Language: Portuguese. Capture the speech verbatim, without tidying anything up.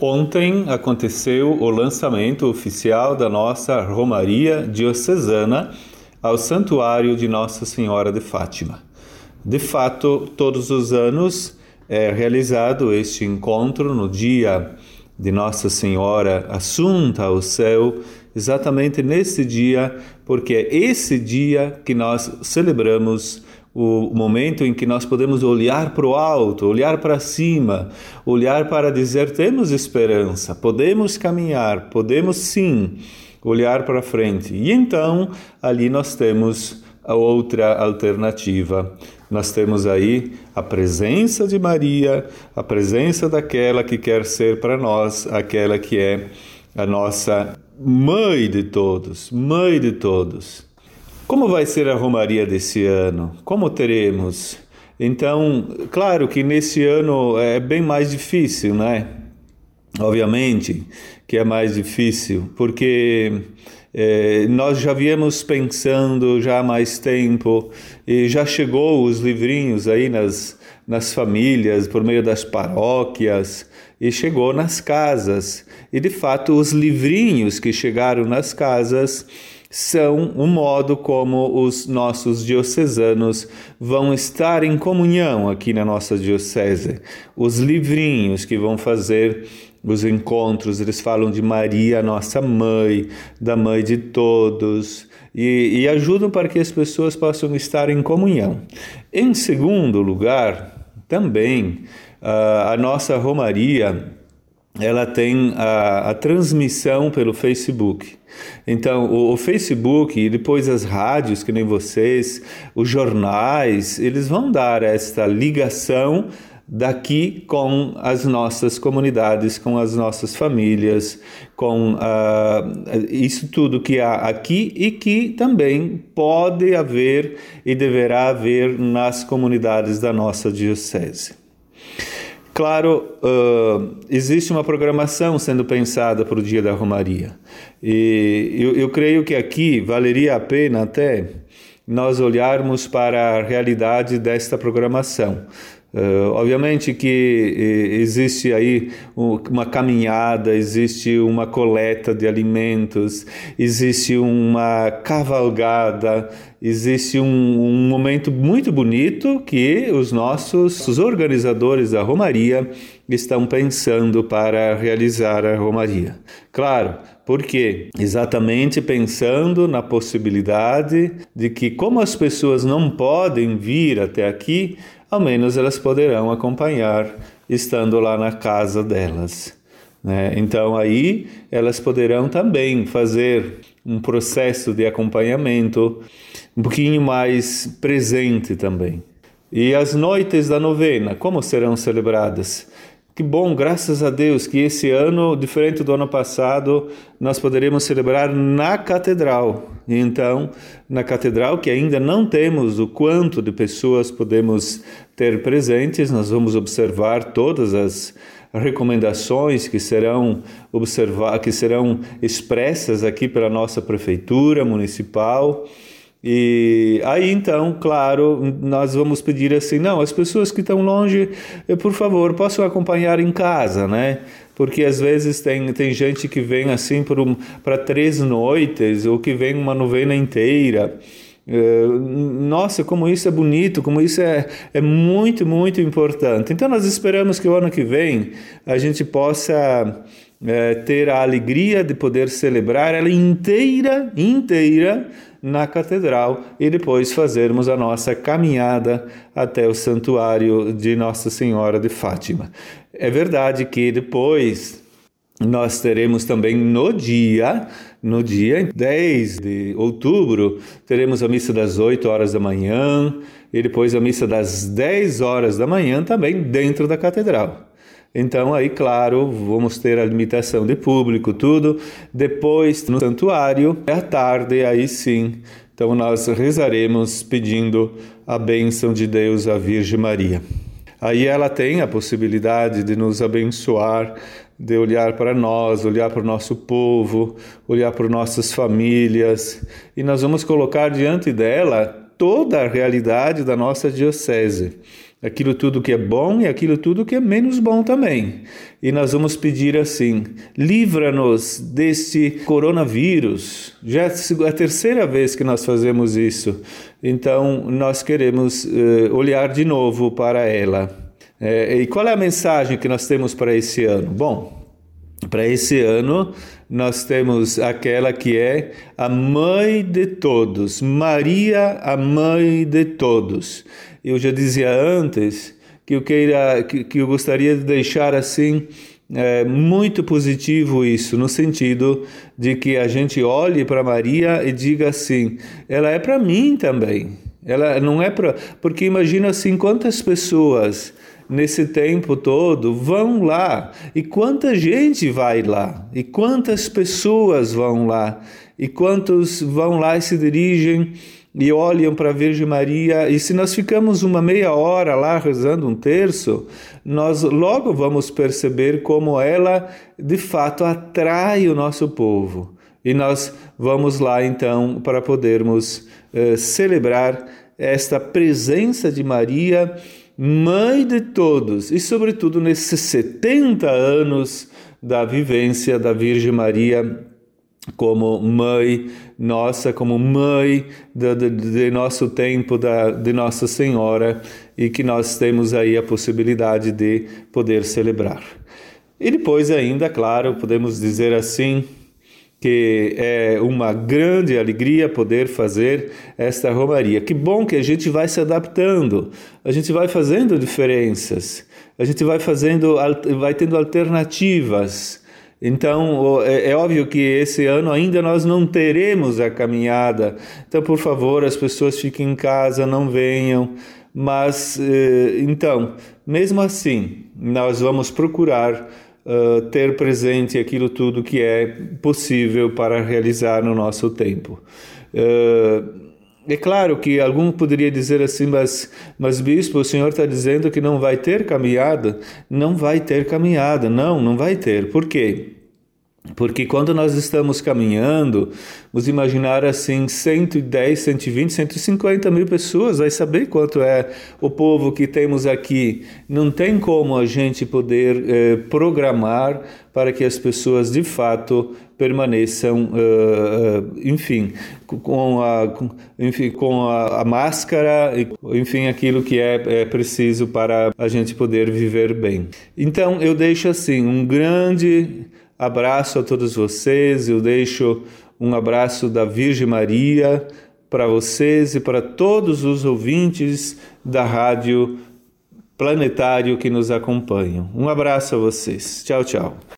Ontem aconteceu o lançamento oficial da nossa Romaria Diocesana ao Santuário de Nossa Senhora de Fátima. De fato, todos os anos é realizado este encontro no dia de Nossa Senhora Assunta ao céu, exatamente nesse dia, porque é esse dia que nós celebramos o momento em que nós podemos olhar para o alto, olhar para cima, olhar para dizer: temos esperança, podemos caminhar, podemos sim olhar para frente. E então, ali nós temos a outra alternativa. Nós temos aí a presença de Maria, a presença daquela que quer ser para nós, aquela que é a nossa mãe de todos, mãe de todos. Como vai ser a Romaria desse ano? Como teremos? Então, claro que nesse ano é bem mais difícil, né? Obviamente que é mais difícil, porque é, nós já viemos pensando já há mais tempo, e já chegou os livrinhos aí nas, nas famílias, por meio das paróquias, e chegou nas casas. E de fato os livrinhos que chegaram nas casas são o modo como os nossos diocesanos vão estar em comunhão aqui na nossa diocese. Os livrinhos que vão fazer os encontros, eles falam de Maria, nossa mãe, da mãe de todos, e, e ajudam para que as pessoas possam estar em comunhão. Em segundo lugar, também, a, a nossa Romaria, ela tem a, a transmissão pelo Facebook. Então, o, o Facebook e depois as rádios, que nem vocês, os jornais, eles vão dar esta ligação daqui com as nossas comunidades, com as nossas famílias, com uh, isso tudo que há aqui e que também pode haver e deverá haver nas comunidades da nossa diocese. Claro, uh, existe uma programação sendo pensada para o dia da Romaria. E eu, eu creio que aqui valeria a pena até nós olharmos para a realidade desta programação. Uh, obviamente que eh, existe aí uma caminhada, existe uma coleta de alimentos, existe uma cavalgada, existe um, um momento muito bonito que os nossos os organizadores da Romaria estão pensando para realizar a Romaria. Claro, porque exatamente pensando na possibilidade de que, como as pessoas não podem vir até aqui, ao menos elas poderão acompanhar estando lá na casa delas, né? Então aí elas poderão também fazer um processo de acompanhamento um pouquinho mais presente também. E as noites da novena, como serão celebradas? Que bom, graças a Deus, que esse ano, diferente do ano passado, nós poderemos celebrar na catedral. Então, na catedral, que ainda não temos o quanto de pessoas podemos ter presentes, nós vamos observar todas as recomendações que serão observar, que serão expressas aqui pela nossa prefeitura municipal. E aí então, claro, nós vamos pedir assim, não, as pessoas que estão longe, por favor, possam acompanhar em casa, né? Porque às vezes tem, tem gente que vem assim para um, para três noites, ou que vem uma novena inteira. Nossa, como isso é bonito, como isso é, é muito, muito importante. Então nós esperamos que o ano que vem a gente possa é, ter a alegria de poder celebrar ela inteira, inteira, na catedral, e depois fazermos a nossa caminhada até o santuário de Nossa Senhora de Fátima. É verdade que depois nós teremos também no dia, no dia dez de outubro, teremos a missa das oito horas da manhã e depois a missa das dez horas da manhã também dentro da catedral. Então aí, claro, vamos ter a limitação de público, tudo. Depois, no santuário, à tarde, aí sim. Então nós rezaremos pedindo a bênção de Deus à Virgem Maria. Aí ela tem a possibilidade de nos abençoar, de olhar para nós, olhar para o nosso povo, olhar para nossas famílias. E nós vamos colocar diante dela toda a realidade da nossa diocese. aquilo tudo que é bom e aquilo tudo que é menos bom também. E nós vamos pedir assim: livra-nos deste coronavírus. Já é a terceira vez que nós fazemos isso. Então, nós queremos uh, olhar de novo para ela. É, e qual é a mensagem que nós temos para esse ano? Bom, para esse ano, nós temos aquela que é a mãe de todos, Maria, a mãe de todos. Eu já dizia antes que eu, queira, que, que eu gostaria de deixar assim, é, muito positivo isso, no sentido de que a gente olhe para Maria e diga assim, ela é para mim também. Ela não é para... Porque imagina assim, quantas pessoas nesse tempo todo vão lá, e quanta gente vai lá, e quantas pessoas vão lá, e quantos vão lá e se dirigem e olham para a Virgem Maria, e se nós ficamos uma meia hora lá rezando um terço, nós logo vamos perceber como ela de fato atrai o nosso povo. E nós vamos lá então para podermos eh, celebrar esta presença de Maria, mãe de todos, e sobretudo nesses setenta anos da vivência da Virgem Maria como mãe nossa, como mãe de, de, de nosso tempo, da, de Nossa Senhora, e que nós temos aí a possibilidade de poder celebrar. E depois ainda, claro, podemos dizer assim, que é uma grande alegria poder fazer esta romaria. Que bom que a gente vai se adaptando, a gente vai fazendo diferenças, a gente vai fazendo, vai tendo alternativas. Então, é, é óbvio que esse ano ainda nós não teremos a caminhada. Então, por favor, as pessoas fiquem em casa, não venham. Mas, então, mesmo assim, nós vamos procurar Uh, ter presente aquilo tudo que é possível para realizar no nosso tempo. Uh, é claro que algum poderia dizer assim, mas, mas bispo, o senhor está dizendo que não vai ter caminhada? Não vai ter caminhada, não, não vai ter. Por quê? Porque quando nós estamos caminhando, vamos imaginar assim, cento e dez, cento e vinte, cento e cinquenta mil pessoas, vai saber quanto é o povo que temos aqui. Não tem como a gente poder eh, programar para que as pessoas de fato permaneçam, uh, enfim, com a, com, enfim, com a, a máscara, enfim, aquilo que é, é preciso para a gente poder viver bem. Então, eu deixo assim, um grande abraço a todos vocês, eu deixo um abraço da Virgem Maria para vocês e para todos os ouvintes da Rádio Planetário que nos acompanham. Um abraço a vocês. Tchau, tchau.